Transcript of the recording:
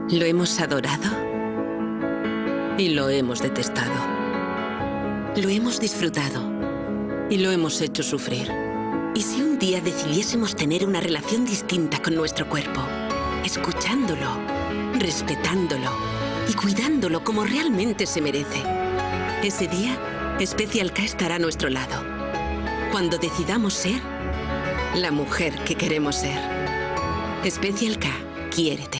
Lo hemos adorado y lo hemos detestado. Lo hemos disfrutado y lo hemos hecho sufrir. ¿Y si un día decidiésemos tener una relación distinta con nuestro cuerpo? Escuchándolo, respetándolo y cuidándolo como realmente se merece. Ese día, Special K estará a nuestro lado. Cuando decidamos ser la mujer que queremos ser. Special K, quiérete.